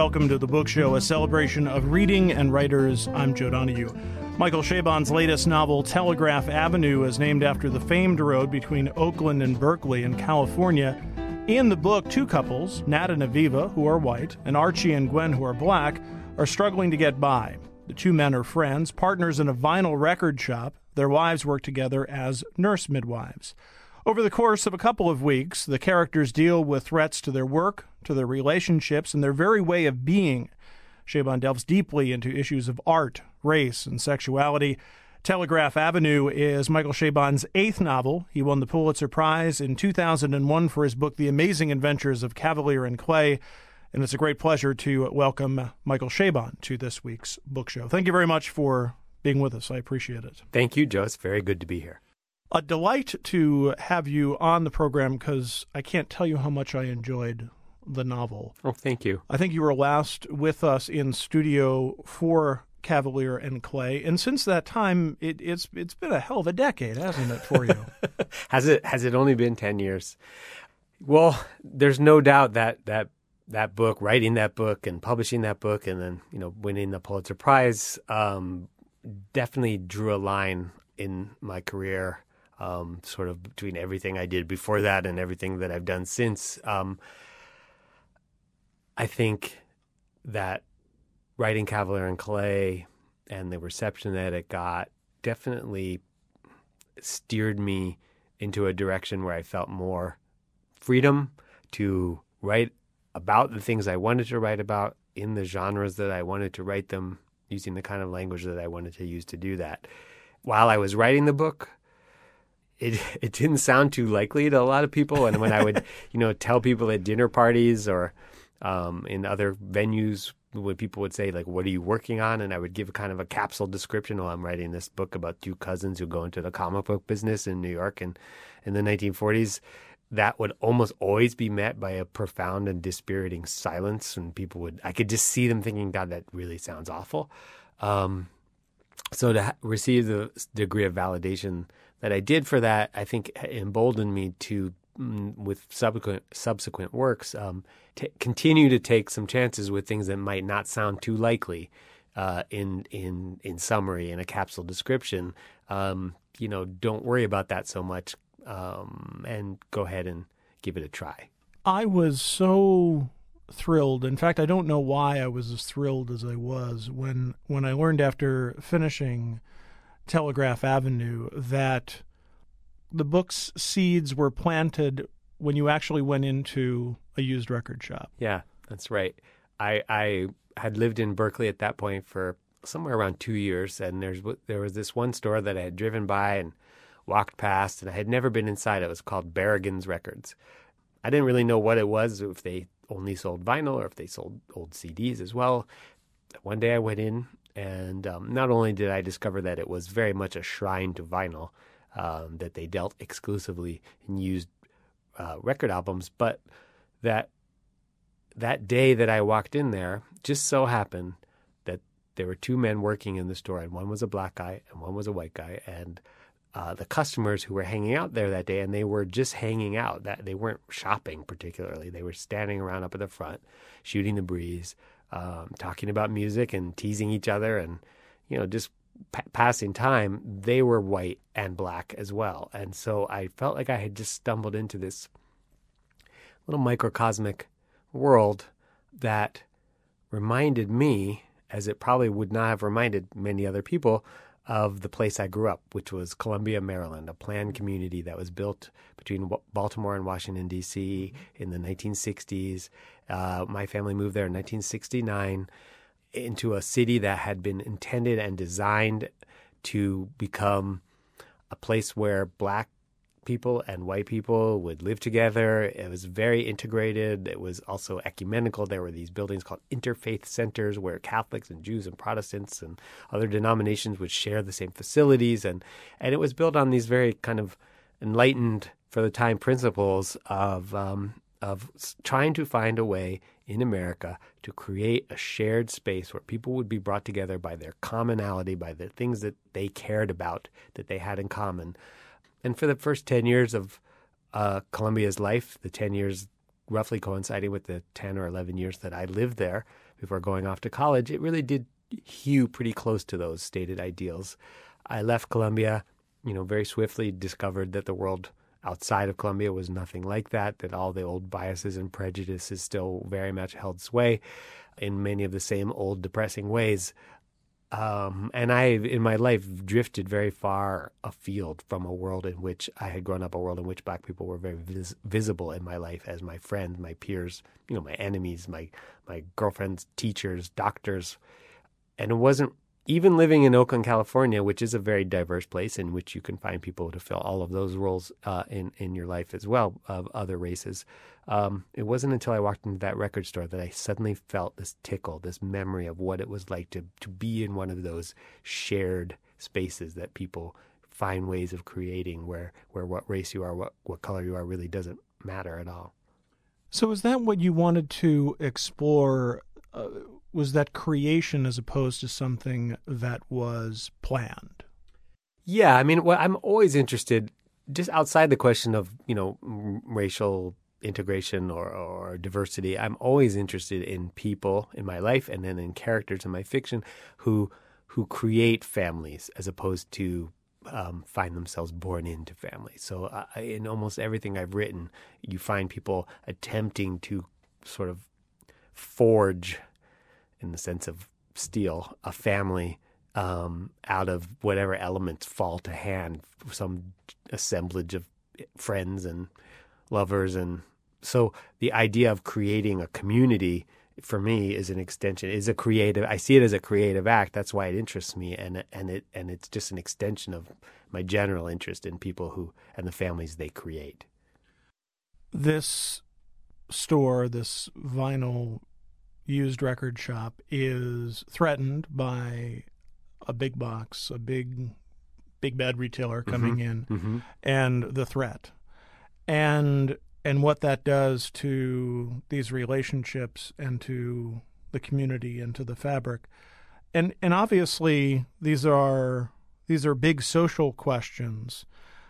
Welcome to The Book Show, a celebration of reading and writers. I'm Joe Donahue. Michael Chabon's latest novel, Telegraph Avenue, is named after the famed road between Oakland and Berkeley in California. In the book, two couples, Nat and Aviva, who are white, and Archie and Gwen, who are black, are struggling to get by. The two men are friends, partners in a vinyl record shop. Their wives work together as nurse midwives. Over the course of a couple of weeks, the characters deal with threats to their work, to their relationships, and their very way of being. Chabon delves deeply into issues of art, race, and sexuality. Telegraph Avenue is Michael Chabon's eighth novel. He won the Pulitzer Prize in 2001 for his book, The Amazing Adventures of Kavalier and Clay. And it's a great pleasure to welcome Michael Chabon to this week's book show. Thank you very much for being with us. I appreciate it. Thank you, Joe. It's very good to be here. A delight to have you on the program because I can't tell you how much I enjoyed the novel. Oh, thank you. I think you were last with us in studio for Kavalier and Clay, and since that time, it's been a hell of a decade, hasn't it, for you? Has it only been 10 years? Well, there's no doubt that book, writing that book and publishing that book, and then winning the Pulitzer Prize, definitely drew a line in my career. Sort of between everything I did before that and everything that I've done since. I think that writing Kavalier and Clay and the reception that it got definitely steered me into a direction where I felt more freedom to write about the things I wanted to write about in the genres that I wanted to write them, using the kind of language that I wanted to use to do that. While I was writing the book, it didn't sound too likely to a lot of people. And when I would, tell people at dinner parties or in other venues, when people would say, like, what are you working on? And I would give kind of a capsule description. Well, I'm writing this book about two cousins who go into the comic book business in New York in the 1940s. That would almost always be met by a profound and dispiriting silence. And I could just see them thinking, God, that really sounds awful. So to receive the degree of validation that I did for that, I think emboldened me to, with subsequent works, continue to take some chances with things that might not sound too likely in summary, in a capsule description. Don't worry about that so much, and go ahead and give it a try. I was so thrilled. In fact, I don't know why I was as thrilled as I was when I learned after finishing Telegraph Avenue that the book's seeds were planted when you actually went into a used record shop. Yeah, that's right. I had lived in Berkeley at that point for somewhere around 2 years, and there was this one store that I had driven by and walked past, and I had never been inside. It was called Berrigan's Records. I didn't really know what it was, if they only sold vinyl or if they sold old CDs as well. One day I went in, and not only did I discover that it was very much a shrine to vinyl, that they dealt exclusively in used record albums, but that day that I walked in there, just so happened that there were two men working in the store, and one was a black guy and one was a white guy, and the customers who were hanging out there that day, and they were just hanging out. That they weren't shopping particularly. They were standing around up at the front, shooting the breeze, talking about music and teasing each other, and just passing time. They were white and black as well, and so I felt like I had just stumbled into this little microcosmic world that reminded me, as it probably would not have reminded many other people, of the place I grew up, which was Columbia, Maryland, a planned community that was built between Baltimore and Washington, D.C. in the 1960s. My family moved there in 1969 into a city that had been intended and designed to become a place where black people and white people would live together. It was very integrated. It was also ecumenical. There were these buildings called interfaith centers where Catholics and Jews and Protestants and other denominations would share the same facilities. And it was built on these very kind of enlightened, for the time, principles of trying to find a way in America to create a shared space where people would be brought together by their commonality, by the things that they cared about, that they had in common. And for the first 10 years of Columbia's life, the 10 years roughly coinciding with the 10 or 11 years that I lived there, before going off to college, it really did hew pretty close to those stated ideals. I left Columbia, very swiftly discovered that the world outside of Columbia was nothing like that all the old biases and prejudices still very much held sway in many of the same old depressing ways. And I, in my life, drifted very far afield from a world in which I had grown up, a world in which Black people were very visible in my life as my friends, my peers, my enemies, my girlfriends, teachers, doctors. And it wasn't even living in Oakland, California, which is a very diverse place in which you can find people to fill all of those roles in your life as well, of other races. It wasn't until I walked into that record store that I suddenly felt this tickle, this memory of what it was like to be in one of those shared spaces that people find ways of creating where what race you are, what color you are really doesn't matter at all. So is that what you wanted to explore? Was that creation as opposed to something that was planned? Yeah, I mean, I'm always interested, just outside the question of, racial integration or diversity, I'm always interested in people in my life and then in characters in my fiction who create families as opposed to find themselves born into families. So in almost everything I've written, you find people attempting to sort of forge, in the sense of steel, a family out of whatever elements fall to hand, some assemblage of friends and lovers. And so the idea of creating a community for me is an extension, is a creative, I see it as a creative act. That's why it interests me. And it's just an extension of my general interest in people who, and the families they create. This store, this vinyl used record shop, is threatened by a big box, a big bad retailer coming in, and the threat, and what that does to these relationships and to the community and to the fabric, and obviously these are big social questions.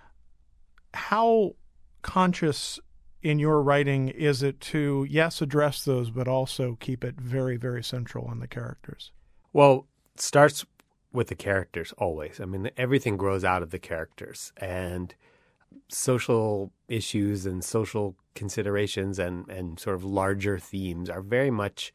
How conscious in your writing is it to, yes, address those, but also keep it very, very central on the characters? Well, it starts with the characters always. I mean, everything grows out of the characters, and social issues and social considerations and sort of larger themes are very much,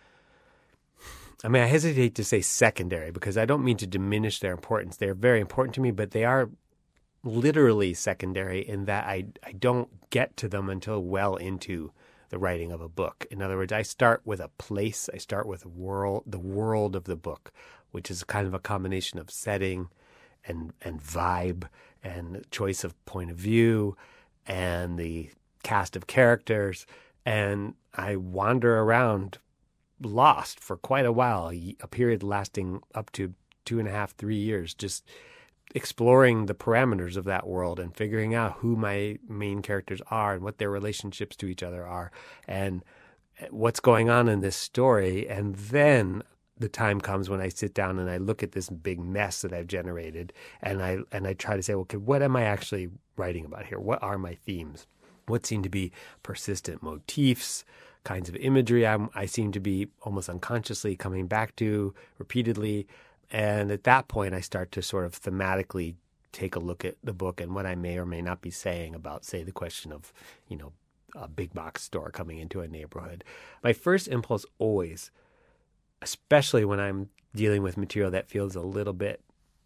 I mean, I hesitate to say secondary because I don't mean to diminish their importance. They're very important to me, but they are literally secondary in that I don't get to them until well into the writing of a book. In other words, I start with a place, I start with the world of the book, which is kind of a combination of setting and vibe and choice of point of view and the cast of characters. And I wander around lost for quite a while, a period lasting up to 2.5, 3 years, just exploring the parameters of that world and figuring out who my main characters are and what their relationships to each other are and what's going on in this story. And then the time comes when I sit down and I look at this big mess that I've generated and I try to say, okay, what am I actually writing about here? What are my themes? What seem to be persistent motifs, kinds of imagery I seem to be almost unconsciously coming back to repeatedly. And at that point, I start to sort of thematically take a look at the book and what I may or may not be saying about, say, the question of, a big box store coming into a neighborhood. My first impulse always, especially when I'm dealing with material that feels a little bit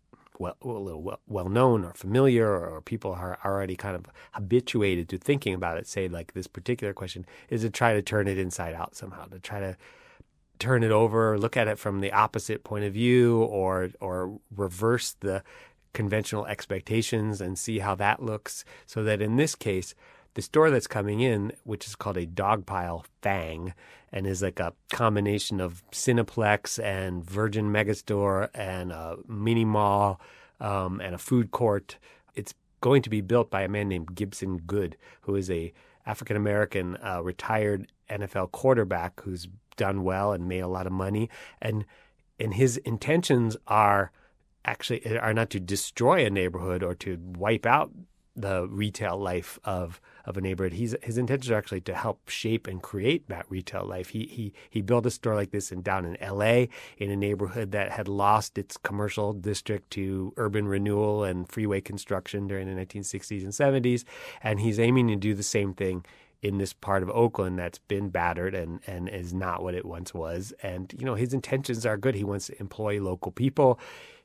well known or familiar, or people are already kind of habituated to thinking about it, say like this particular question, is to try to turn it inside out somehow, to try to turn it over, look at it from the opposite point of view, or reverse the conventional expectations and see how that looks. So that in this case, the store that's coming in, which is called a Dogpile Fang, and is like a combination of Cineplex and Virgin Megastore and a mini mall and a food court. It's going to be built by a man named Gibson Good, who is a African-American retired NFL quarterback who's done well and made a lot of money. And his intentions are not to destroy a neighborhood or to wipe out the retail life of a neighborhood. His intentions are actually to help shape and create that retail life. He built a store like this down in L.A. in a neighborhood that had lost its commercial district to urban renewal and freeway construction during the 1960s and 70s, and he's aiming to do the same thing in this part of Oakland that's been battered and is not what it once was. And, his intentions are good. He wants to employ local people.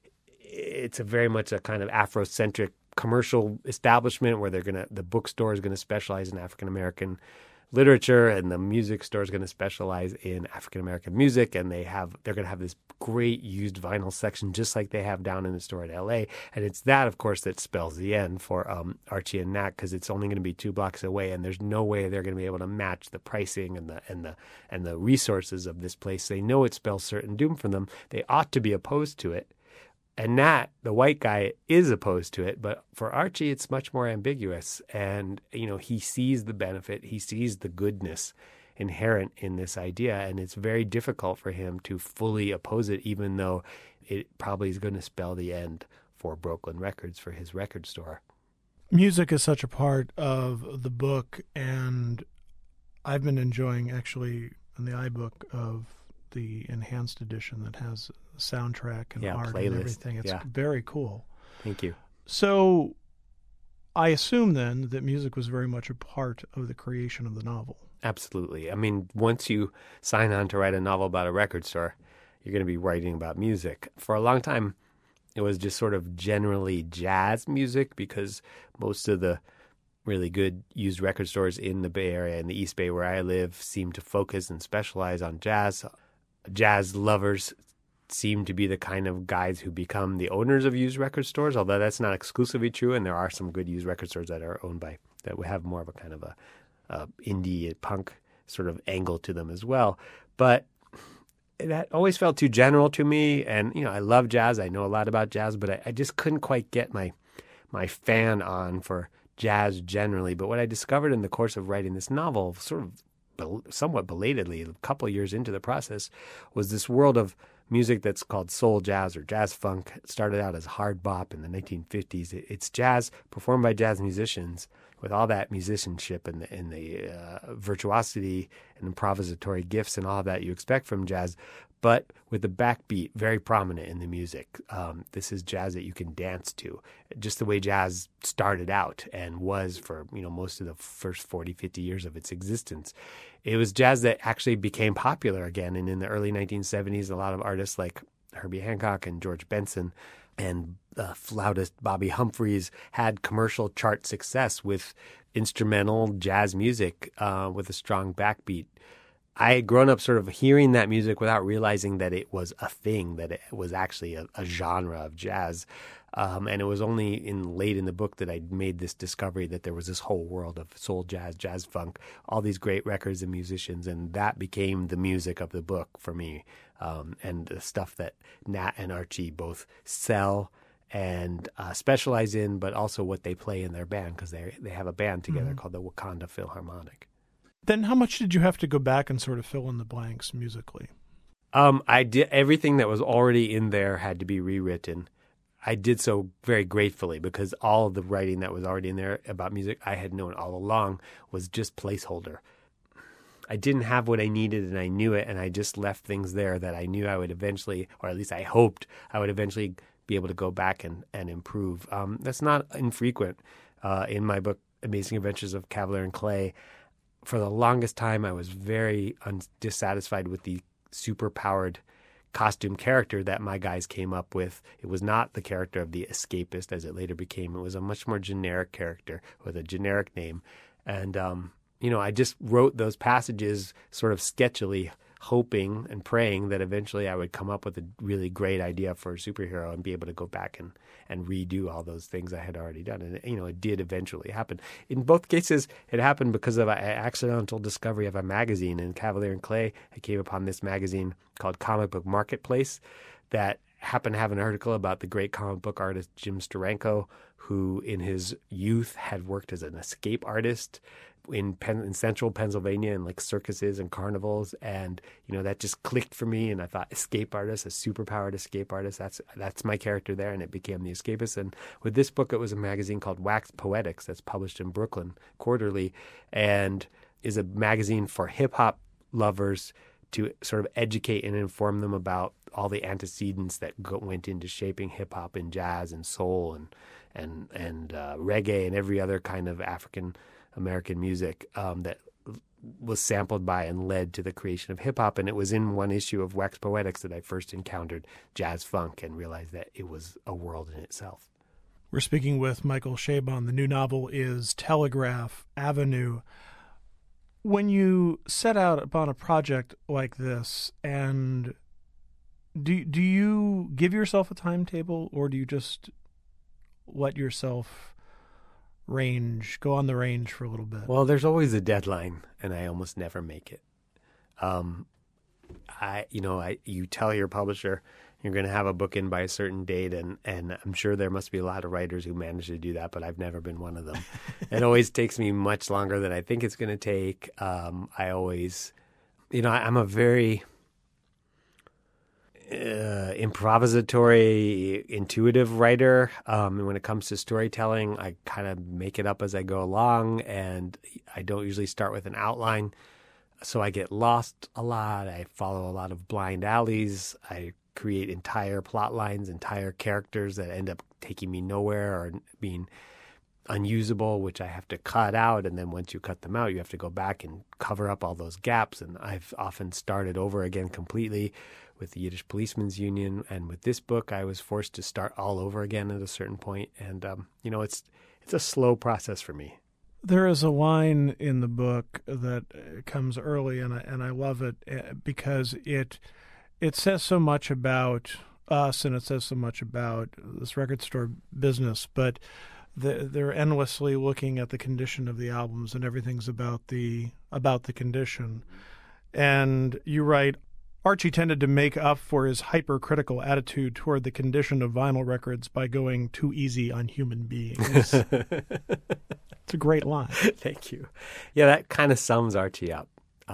It's very much a kind of Afrocentric commercial establishment where the bookstore is going to specialize in African American literature, and the music store is going to specialize in African American music, and they're going to have this great used vinyl section just like they have down in the store at LA. And it's that, of course, that spells the end for Archie and Nat, because it's only going to be 2 blocks away, and there's no way they're going to be able to match the pricing and the resources of this place. They know it spells certain doom for them. They ought to be opposed to it. And Nat, the white guy, is opposed to it. But for Archie, it's much more ambiguous. And, he sees the benefit. He sees the goodness inherent in this idea. And it's very difficult for him to fully oppose it, even though it probably is going to spell the end for Brooklyn Records, for his record store. Music is such a part of the book. And I've been enjoying, actually, in the iBook of the enhanced edition that has soundtrack and art playlist. And everything. It's very cool. Thank you. So I assume then that music was very much a part of the creation of the novel. Absolutely. I mean, once you sign on to write a novel about a record store, you're going to be writing about music. For a long time, it was just sort of generally jazz music, because most of the really good used record stores in the Bay Area and the East Bay where I live seem to focus and specialize on jazz. Jazz lovers seem to be the kind of guys who become the owners of used record stores, although that's not exclusively true, and there are some good used record stores that are owned by, that would have more of a kind of a indie punk sort of angle to them as well. But that always felt too general to me, and I love jazz. I know a lot about jazz, but I just couldn't quite get my fan on for jazz generally. But what I discovered in the course of writing this novel, sort of somewhat belatedly, a couple of years into the process, was this world of music that's called soul jazz or jazz funk. It started out as hard bop in the 1950s. It's jazz performed by jazz musicians with all that musicianship and the virtuosity and improvisatory gifts and all of that you expect from jazz, but with the backbeat very prominent in the music. This is jazz that you can dance to, just the way jazz started out and was for most of the first 40, 50 years of its existence. It was jazz that actually became popular again, and in the early 1970s, a lot of artists like Herbie Hancock and George Benson and flautist Bobby Humphries had commercial chart success with instrumental jazz music with a strong backbeat. I had grown up sort of hearing that music without realizing that it was a thing, that it was actually a genre of jazz. And it was only late in the book that I made this discovery that there was this whole world of soul jazz, jazz funk, all these great records and musicians, and that became the music of the book for me, and the stuff that Nat and Archie both sell and specialize in, but also what they play in their band, because they have a band together called the Wakanda Philharmonic. Then how much did you have to go back and sort of fill in the blanks musically? I did everything that was already in there had to be rewritten. I did so very gratefully, because all of the writing that was already in there about music I had known all along was just placeholder. I didn't have what I needed, and I knew it, and I just left things there that I knew I would eventually, or at least I hoped I would eventually be able to go back and improve. That's not infrequent. In my book, Amazing Adventures of Cavalier and Clay, for the longest time I was very dissatisfied with the super-powered costume character that my guys came up with. It was not the character of the escapist, as it later became. It was a much more generic character with a generic name. And, I just wrote those passages sort of sketchily, hoping and praying that eventually I would come up with a really great idea for a superhero and be able to go back and redo all those things I had already done. And, it did eventually happen. In both cases, it happened because of an accidental discovery of a magazine. In Cavalier and Clay, I came upon this magazine called Comic Book Marketplace that happened to have an article about the great comic book artist Jim Steranko, who in his youth had worked as an escape artist in central Pennsylvania in like circuses and carnivals. And, that just clicked for me. And I thought, escape artist, a superpowered escape artist, that's my character there. And it became The Escapist. And with this book, it was a magazine called Wax Poetics that's published in Brooklyn quarterly and is a magazine for hip hop lovers to sort of educate and inform them about all the antecedents that went into shaping hip hop and jazz and soul and reggae and every other kind of African American music that was sampled by and led to the creation of hip hop. And it was in one issue of Wax Poetics that I first encountered jazz funk and realized that it was a world in itself. We're speaking with Michael Chabon. The new novel is Telegraph Avenue. When you set out upon a project like this, and do you give yourself a timetable, or do you just let yourself go on the range for a little bit? Well, there's always a deadline, and I almost never make it. You tell your publisher you're going to have a book in by a certain date, and I'm sure there must be a lot of writers who manage to do that, but I've never been one of them. It always takes me much longer than I think it's going to take. I always, I'm a very improvisatory, intuitive writer. And when it comes to storytelling, I kind of make it up as I go along, and I don't usually start with an outline. So I get lost a lot. I follow a lot of blind alleys. I create entire plot lines, entire characters that end up taking me nowhere or being unusable, which I have to cut out. And then once you cut them out, you have to go back and cover up all those gaps. And I've often started over again completely with the Yiddish Policemen's Union. And with this book, I was forced to start all over again at a certain point. And, it's a slow process for me. There is a line in the book that comes early, and I love it because it says so much about us, and it says so much about this record store business, but they're endlessly looking at the condition of the albums, and everything's about the condition. And you write, Archie tended to make up for his hypercritical attitude toward the condition of vinyl records by going too easy on human beings. It's a great line. Thank you. Yeah, that kind of sums Archie up.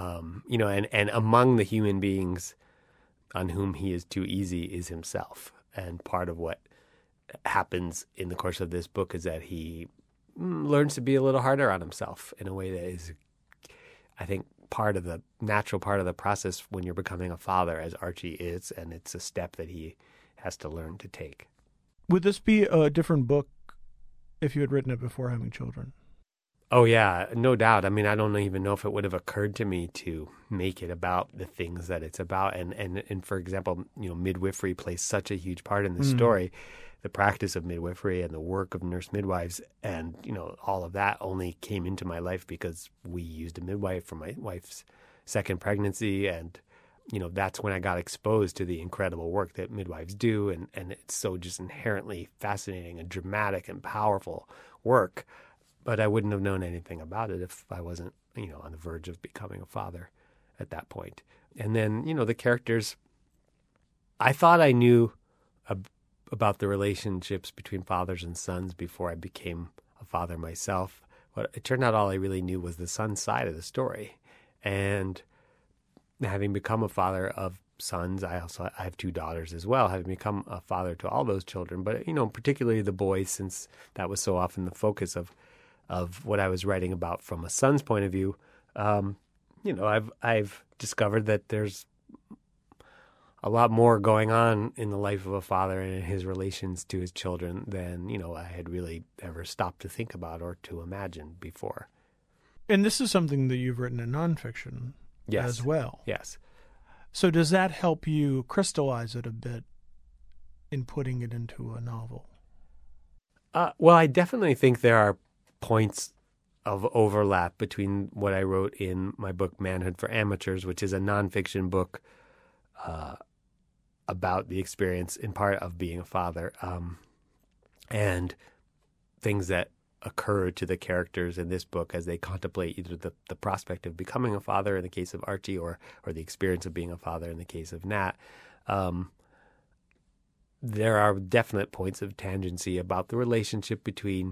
And among the human beings on whom he is too easy is himself. And part of what happens in the course of this book is that he learns to be a little harder on himself in a way that is, I think, natural part of the process when you're becoming a father, as Archie is, and it's a step that he has to learn to take. Would this be a different book if you had written it before having children? Oh, yeah, no doubt. I mean, I don't even know if it would have occurred to me to make it about the things that it's about. And for example, midwifery plays such a huge part in the story. The practice of midwifery and the work of nurse midwives and, all of that only came into my life because we used a midwife for my wife's second pregnancy. And, that's when I got exposed to the incredible work that midwives do. And it's so just inherently fascinating and dramatic and powerful work. But I wouldn't have known anything about it if I wasn't, on the verge of becoming a father at that point. And then, the characters, I thought I knew about the relationships between fathers and sons before I became a father myself. But it turned out all I really knew was the son side of the story. And having become a father of sons, I have two daughters as well, having become a father to all those children, but, particularly the boys, since that was so often the focus of what I was writing about from a son's point of view. I've discovered that there's a lot more going on in the life of a father and in his relations to his children than, I had really ever stopped to think about or to imagine before. And this is something that you've written in nonfiction as well. Yes. So does that help you crystallize it a bit in putting it into a novel? Well, I definitely think there are points of overlap between what I wrote in my book Manhood for Amateurs, which is a nonfiction book about the experience in part of being a father, and things that occur to the characters in this book as they contemplate either the prospect of becoming a father in the case of Archie or the experience of being a father in the case of Nat. there are definite points of tangency about the relationship between,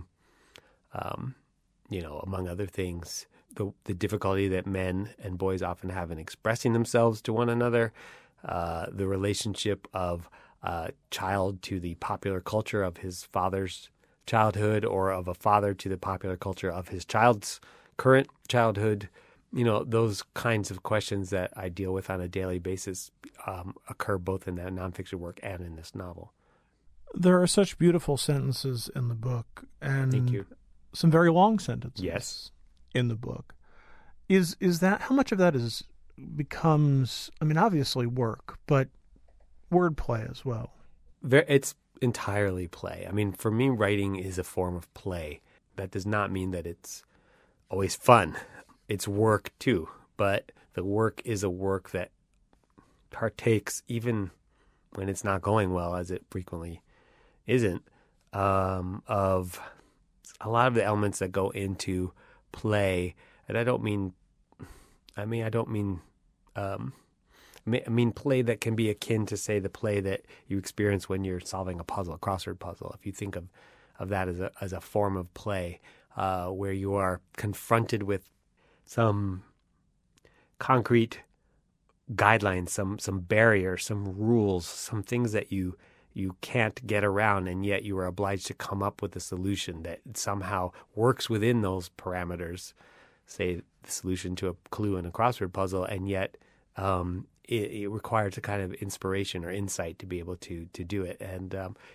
among other things, the difficulty that men and boys often have in expressing themselves to one another, the relationship of a child to the popular culture of his father's childhood, or of a father to the popular culture of his child's current childhood. Those kinds of questions that I deal with on a daily basis occur both in that nonfiction work and in this novel. There are such beautiful sentences in the book, and Thank you. Some very long sentences. Yes. In the book. Is that, how much of that becomes, obviously work, but wordplay as well? It's entirely play. For me, writing is a form of play. That does not mean that it's always fun. It's work too, but the work is a work that partakes, even when it's not going well, as it frequently isn't, of a lot of the elements that go into play. And I mean play that can be akin to, say, the play that you experience when you're solving a crossword puzzle. If you think of that as a form of play, where you are confronted with some concrete guidelines, some barriers, some rules, some things that you can't get around, and yet you are obliged to come up with a solution that somehow works within those parameters, say the solution to a clue in a crossword puzzle, and yet it requires a kind of inspiration or insight to be able to do it. And,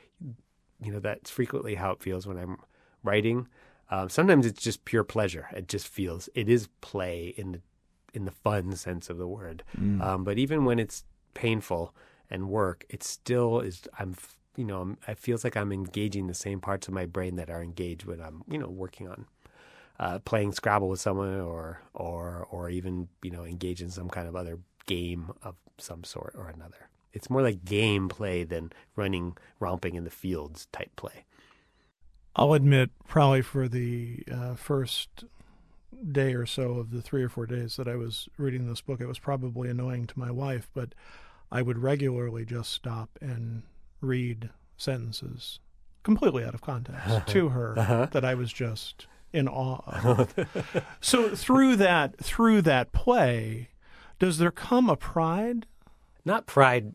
that's frequently how it feels when I'm writing. Sometimes it's just pure pleasure. It is play in the fun sense of the word. But even when it's painful and work, it still is. It feels like I'm engaging the same parts of my brain that are engaged when I'm, working on playing Scrabble with someone, or even engage in some kind of other game of some sort or another. It's more like game play than romping in the fields type play. I'll admit, probably for the first day or so of the 3 or 4 days that I was reading this book, it was probably annoying to my wife, but I would regularly just stop and read sentences completely out of context to her that I was just in awe of. So through that play, does there come a pride? Not pride,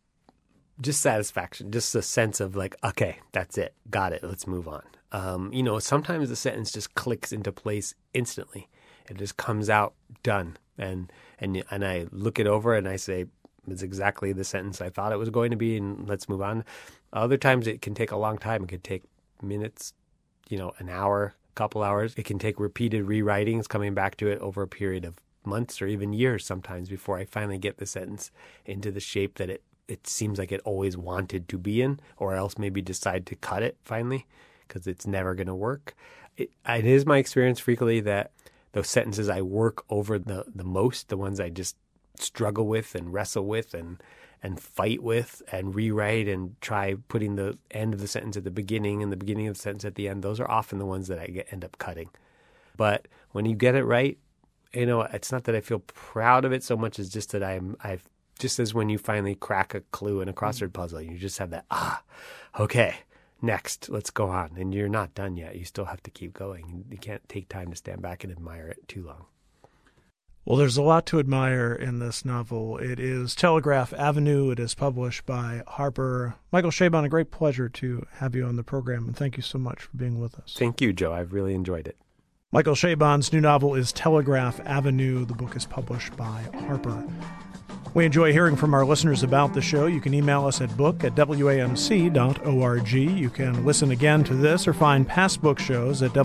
just satisfaction, just a sense of like, okay, that's it. Got it. Let's move on. Sometimes the sentence just clicks into place instantly. It just comes out done. And I look it over and I say, it's exactly the sentence I thought it was going to be, and let's move on. Other times it can take a long time. It could take minutes, an hour, a couple hours. It can take repeated rewritings, coming back to it over a period of months or even years sometimes before I finally get the sentence into the shape that it seems like it always wanted to be in, or else maybe decide to cut it finally because it's never going to work. It is my experience frequently that those sentences I work over the most, the ones I just struggle with and wrestle with and fight with and rewrite and try putting the end of the sentence at the beginning and the beginning of the sentence at the end, those are often the ones that I end up cutting. But when you get it right, it's not that I feel proud of it so much as just that I've just as when you finally crack a clue in a crossword puzzle, you just have that, okay, next, let's go on. And you're not done yet. You still have to keep going. You can't take time to stand back and admire it too long. Well, there's a lot to admire in this novel. It is Telegraph Avenue. It is published by Harper. Michael Chabon, a great pleasure to have you on the program, and thank you so much for being with us. Thank you, Joe. I've really enjoyed it. Michael Chabon's new novel is Telegraph Avenue. The book is published by Harper. We enjoy hearing from our listeners about the show. You can email us at book@wamc.org. You can listen again to this or find past book shows at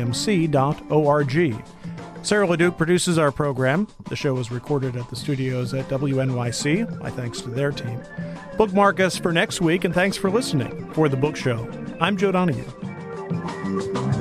wamc.org. Sarah LeDuc produces our program. The show was recorded at the studios at WNYC. My thanks to their team. Bookmark us for next week, and thanks for listening. For The Book Show, I'm Joe Donahue.